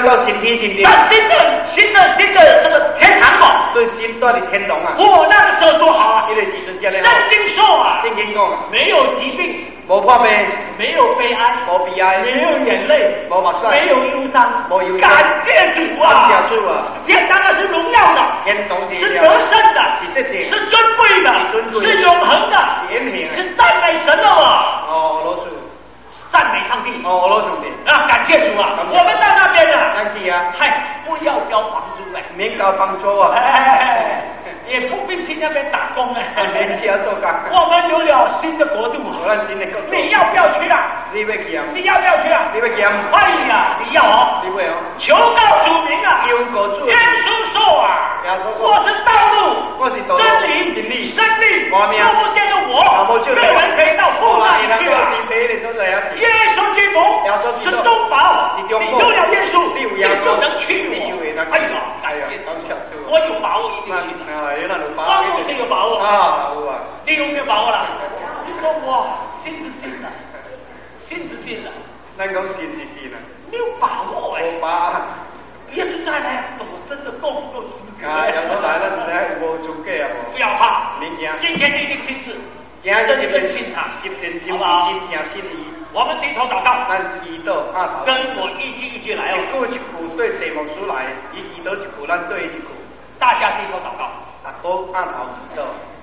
到新天新地。 新的这个天堂嘛， 对，新到的天堂啊。 我那个时候多好啊！ 因为时阵这样。 圣经说啊， 圣经讲， 没有疾病， 无破病， 没有悲哀， 无悲哀， 没有眼泪， 无目屎， 没有忧伤， 无忧伤。 感谢主啊！ 感谢主啊！ 天堂是荣耀的， 天堂是得胜的，是尊贵的，是永恒的，是赞美神的啊！ 哦，罗主。 赞美上帝哦，罗兄弟啊，感谢主啊！我们到那边啊， 感谢啊！ 嗨，不要交房租哎， 免交房租啊！ 也不必去那边打工哎， 免去做工。 我们有了新的国度， 新的国度， 你要不要去啊？ 你要去啊？ 你要不要去啊？ 你要去啊？ 哎呀，你要哦！ 你会哦？ 求告主名啊！ 求告主名。 耶稣说啊，我是道路， 我是道路， 真理，生命。 我命。 看不见的我，没有人可以到父那里去啊！耶稣基督是中保，你有了耶稣，你就能去。哎呀，我有把握一定去的。光我是有把握啊， 你有没有把握了？你说我信不信的？信不信的？ 咱讲信是信啊， 没有把握哎。 无把握。 耶稣再来，我真的够不够资格？ 啊，耶稣来了，来无资格啊！ 不要怕， 明天今天你一定亲自。 今天真正信他， 真心好不好？ 真正心意。 我们低头祷告， 咱祈祷阿头， 跟我一句一句来哦。 一句一句对题目出来，伊祈祷一句，咱对一句。 大家低头祷告， 大哥阿头祈祷，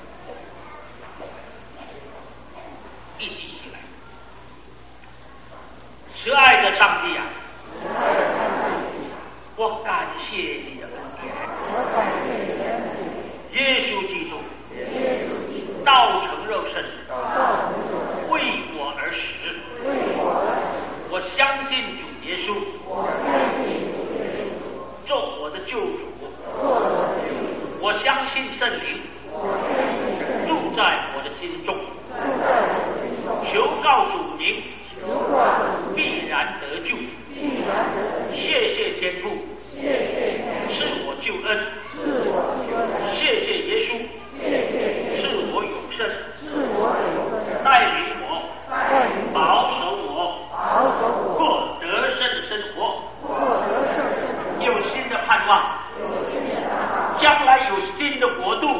一起起来。慈爱的上帝啊，我感谢你的恩典，耶稣基督。道成肉身，为我而死。我相信主耶稣，做我的救主。我相信圣灵，住在我的心中。求告主名，必然得救。谢谢天父，赐我救恩。谢谢耶稣。赐我永生，带领我，保守我，过得胜的生活，有新的盼望，将来有新的国度。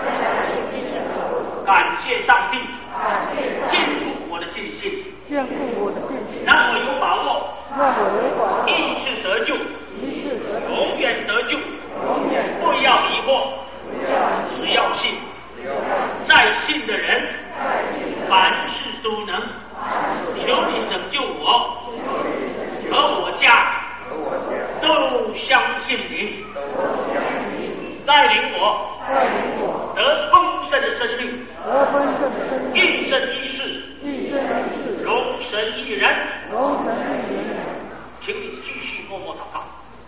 感谢上帝，坚固我的信心，让我有把握，一次得救，永远得救，不要疑惑，只要信。在信的人，凡事都能。求你拯救我和我家，都相信你，带领我得丰盛的生命，一生一世，荣神一人。请你继续默默祷告。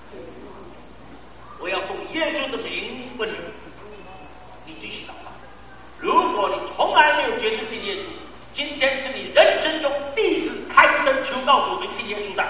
我要奉耶稣的名问你，你继续祷告。如果你从来没有决志信耶稣，今天是你人生中第一次开声求告主名信耶稣的。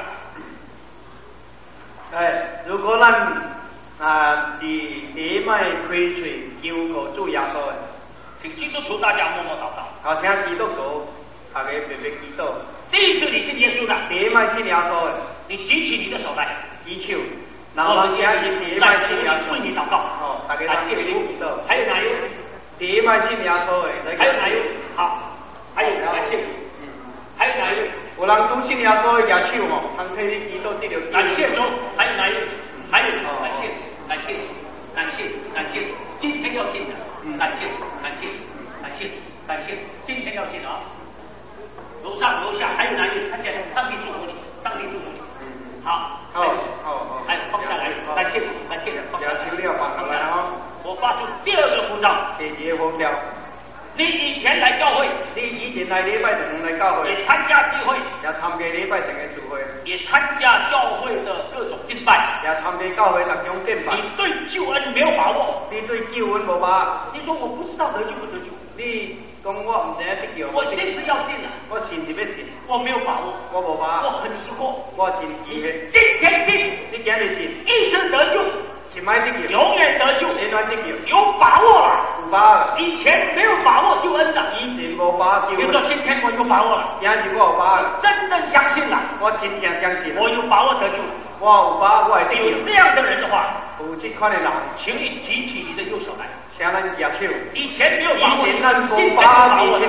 如果咱是第一摆开嘴求告主耶稣的， 请基督徒大家默默祷告。 好，请基督徒大家特别祈祷。 第一次你信耶稣的， 第一摆信耶稣的， 你举起你的手来， 举手。然后请你第一摆信耶稣， 为你祷告。 哦，大家感谢主。 还有哪一位？ 第一摆信耶稣的， 还有哪一位？好，还有感谢。还有哪一位？ 有人都信耶稣的举手哦，通替你祈祷得到。 感谢主。还有哪一位？还有感谢，感谢，感谢，感谢。今天要信的，感谢，感谢，感谢，感谢。今天要信的啊！楼上楼下还有哪一位？看见上帝祝福你，上帝祝福你。好，还有放下来，感谢，感谢，放下来。我发出第二个呼召， 第二个呼召。 你以前来教会， 你以前来礼拜堂来教会， 也参加聚会， 也参加礼拜堂的聚会， 也参加教会的各种敬拜， 也参加教会各种敬拜。 你对救恩没有把握， 你对救恩无把握。 你说我不知道得救不得救， 你讲我唔知得救， 我信是要信的， 我信是要信， 我没有把握， 我无把握， 我很疑惑， 我真疑惑。 今天信， 你今日信， 一生得救。 一永远得救，有把握了。以前没有把握救恩的，比如说今天我有把握了，真正相信了，我有把握得救了。有这样的人的话，请你举起你的右手来。以前没有把握，今天有把握的，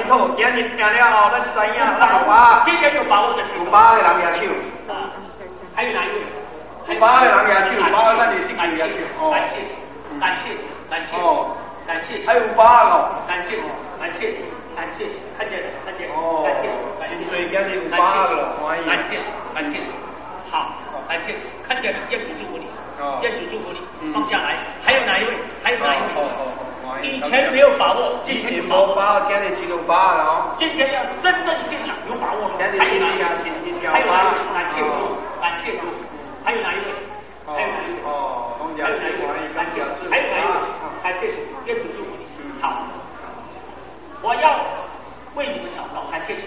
今天有把握的，还有哪一位？感谢， 还有8个， 感谢，看见了，感谢，好，感谢，看见了，愿主祝福你，放下来。还有哪一位？以前没有把握，今天有把握，今天要真正信了，有把握了。还有哪一位？感谢主。还有哪一位？感谢主，愿主祝福你。好，我要为你们祷告，感谢主。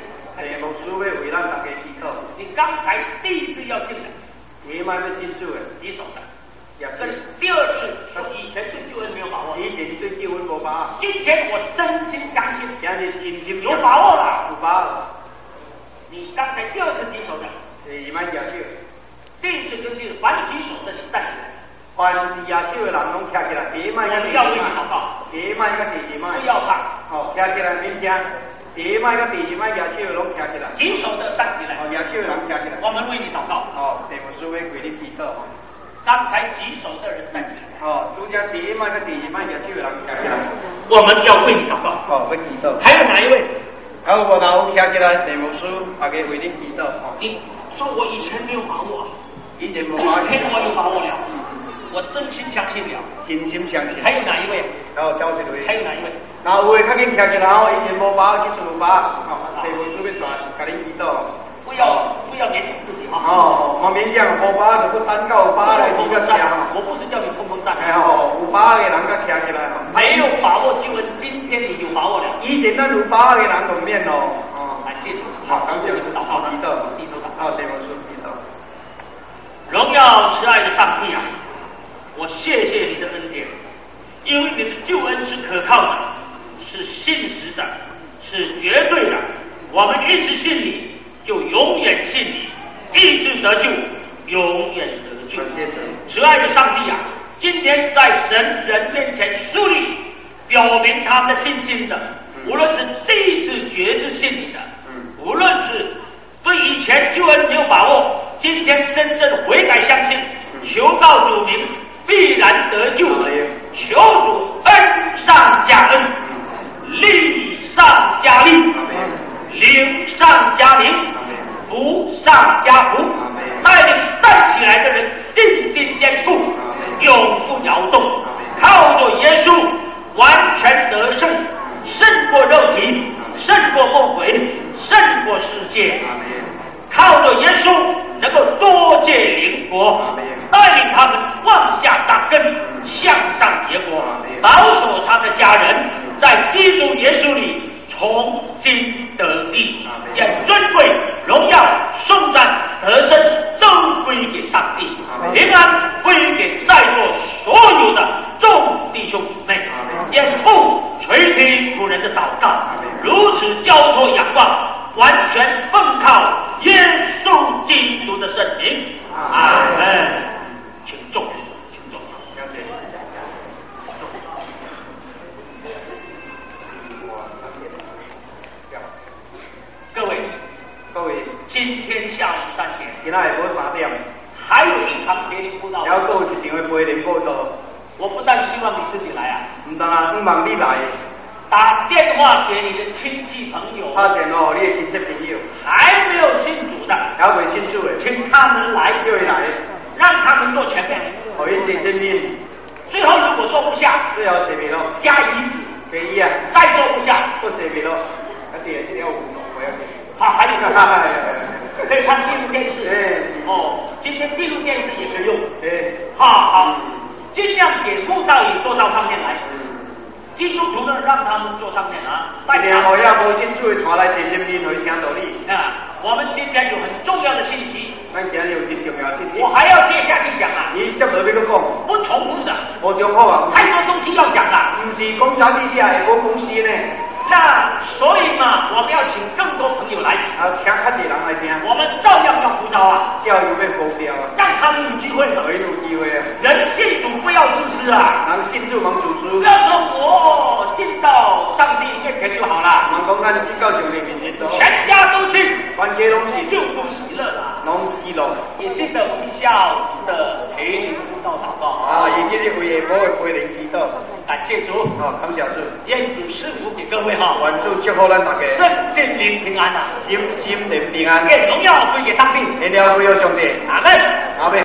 你刚才第一次要信的，你守的。这是第二次说以前对救恩没有把握，今天我真心相信，有把握了。你刚才第二次举手的，第一次跟这个凡举手的是站起来。 凡是亚秀的人拢站起来，第一摆个第二摆，第一摆个第二摆， 不要怕， 站起来免惊。第一摆个第二摆亚秀拢站起来， 举手的站起来， 亚秀的人站起来。 我们为你祷告。 题目书为为你祈祷。 刚才举手的人站起来。 拄只第一摆个第二摆亚秀的人站起来。 我们要为你祷告。 为祈祷。 还有哪一位？ 还有我老站起来，题目书大家为你祈祷。 你说我以前没有把握， 以前没把握， 今天我有把握了。我真心相信了，还有哪一位？ 然后交一位。 还有哪一位？ 然后有的较紧站起来，以前无把握，其实有把握，题目书要传，甲你祈祷。 不要勉强自己哈。 我勉强无把握就不单靠把握来一个讲。 我不是叫你碰碰站。 有把握的人甲站起来。 没有把握救恩，今天你有把握了。 以前咱有把握的人就免咯。 感谢主。 好，感谢主。 祷告， 祈祷，题目书祈祷。 荣耀慈爱的上帝啊！我谢谢你的恩典，因为你的救恩是可靠的，是信实的，是绝对的。我们一直信你，就永远信你；一直得救，永远得救。慈爱的上帝啊，今天在神人面前树立表明他们的信心的，无论是第一次决志信你的，无论是对以前救恩没有把握，今天真正悔改相信，求告主名，必然得救。求主恩上加恩，力上加力，灵上加灵，福上加福，带领站起来的人定睛坚固，永不摇动，靠着耶稣完全得胜，胜过肉体，胜过魔鬼，胜过世界。靠着耶稣能够多结灵果，带领他们往下扎根，向上结果，保守他的家人在基督耶稣里重新得力，愿尊贵、荣耀、颂赞、得胜都归给上帝，平安归给在座所有的众弟兄姊妹。愿父垂听仆人的祷告，如此交托仰望，完全奉靠耶稣基督的圣名。阿门。请坐。各位，今天下午3点， 今仔下午3点， 还有一场培灵布道。 还有一场培灵布道。 我不但希望你自己来啊， 唔但希望你来。 打电话给你的亲戚朋友， 打电话你的亲戚朋友， 还没有信主的， 还未信主的， 请他们来， 叫伊来， 让他们做前面， 可以见见面。 最后如果做不下， 最后谁没咯？ 加一， 给一啊， 再做不下， 做谁没咯？而且要5，我要给。 好，还有可以看闭路电视。 哦， 今天闭路电视也可以用。 好， 尽量给慕道友坐到上面来。基督徒呢，让他们坐上面啊。 今天我要无信主的传来见见面，去听道理。 我们今天有很重要的信息。 咱今天有很重要的信息。 我还要接下去讲啊。 你接落要讲？ 不重复的。 我重复啊。 太多东西要讲啊。 不是讲啥意思啊？我公司呢？ 那所以嘛，我们要请更多朋友来。 啊，请较多人来听。 我们照样要呼召啊。 照样要呼召啊。 让他们有机会。 有机会啊。 人信主不要自私啊。 人信主忙自私。 不要说我进到上帝面前就好了。 人讲咱进到上帝面前走。 全家都信， 全家都信， 就不喜乐了。 拢喜乐。 也记得我们下午的培灵辅导祷告啊，也记得为我的培灵祈祷。 感谢主。 啊，感谢主。 愿主赐福给各位哈。 愿主祝福咱大家。 圣心灵平安啊。 心灵平安。 愿荣耀归给上帝。 荣耀归给上帝。 阿门。 阿门。